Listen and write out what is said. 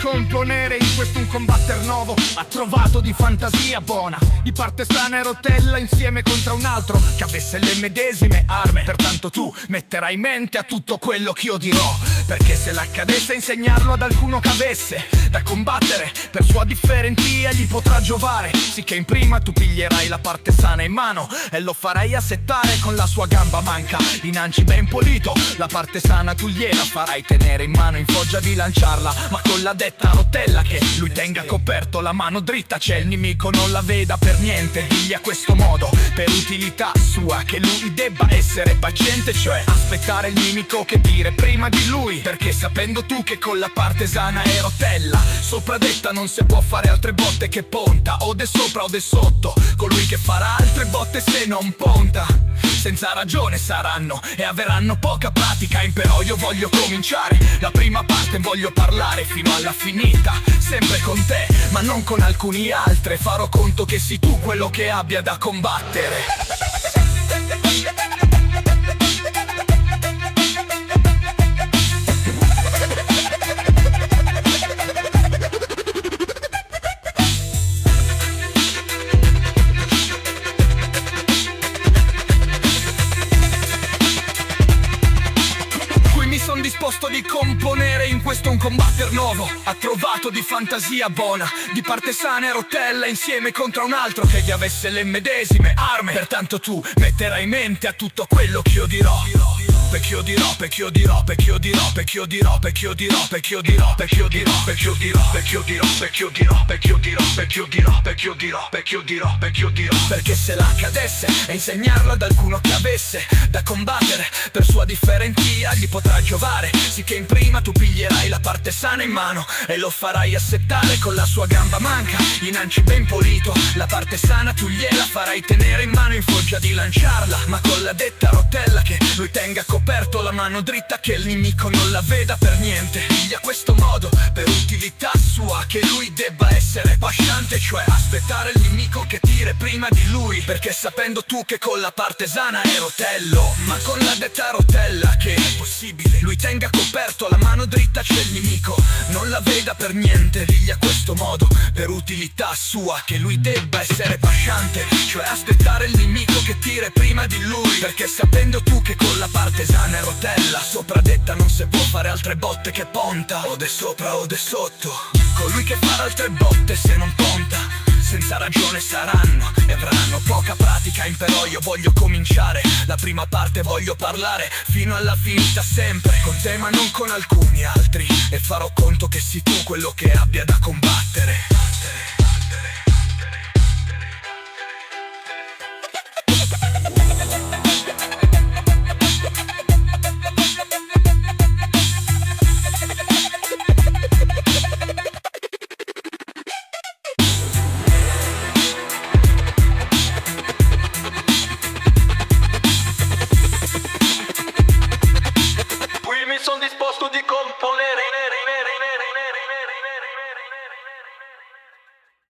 componere, in questo un combatter nuovo ha trovato di fantasia buona, di parte sana e rotella insieme contro un altro che avesse le medesime armi. Pertanto tu metterai mente a tutto quello che io dirò, perché se l'accadesse insegnarlo ad alcuno che avesse da combattere per sua differentia gli potrà giovare. Sicché in prima tu piglierai la parte sana in mano e lo farai assettare con la sua gamba manca innanzi ben pulito. La parte sana tu gliela farai tenere in mano in foggia di lanciarla, ma con la detta rotella che lui tenga coperto la mano dritta, c'è il nemico non la veda per niente. Digli a questo modo per utilità sua che lui debba essere paziente, cioè aspettare il nemico che dire prima di lui, perché sapendo tu che con la parte sana è rotella sopra detta non si può fare altre botte che ponta, o de sopra o de sotto, colui che farà altre botte se non ponta senza ragione saranno e avranno poca pratica. Però io voglio cominciare la prima parte, voglio parlare fino alla finita, sempre con te ma non con alcuni altri. Farò conto che sei tu quello che abbia da combattere. Sono disposto di componere, in questo un combatter nuovo ha trovato di fantasia buona, di parte sana e rotella insieme contro un altro che gli avesse le medesime armi. Pertanto tu metterai mente a tutto quello che io dirò, perché io dirò, perché io dirò, perché io dirò, perché io dirò, perché io dirò, perché io dirò, perché io dirò, perché io dirò, perché io dirò, perché io dirò, perché io dirò, perché io dirò, perché io dirò, perché io dirò, perché io dirò, perché se l'accadesse e insegnarlo ad alcuno che avesse da combattere per sua differentia gli potrà giovare. Sicché in prima tu piglierai la parte sana in mano e lo farai assettare con la sua gamba manca innanzi ben pulito. La parte sana tu gliela farai tenere in mano in foggia di lanciarla, ma con la detta rotella che lui tenga coperto la mano dritta, che il nemico non la veda per niente. Digli a questo modo per utilità sua che lui debba essere paziente, cioè aspettare il nemico che tire prima di lui, perché sapendo tu che con la parte sana è rotello, ma con la detta rotella che è possibile lui tenga coperto la mano dritta, c'è il nemico non la veda per niente. Digli a questo modo per utilità sua che lui debba essere paziente, cioè aspettare il nemico che tire prima di lui, perché sapendo tu che con la parte sana è rotella sopra detta non si può fare altre botte che ponta, o de sopra o de sotto, colui che farà altre botte se non ponta senza ragione saranno e avranno poca pratica. Però io voglio cominciare la prima parte, voglio parlare fino alla finita sempre con te ma non con alcuni altri, e farò conto che sei tu quello che abbia da combattere.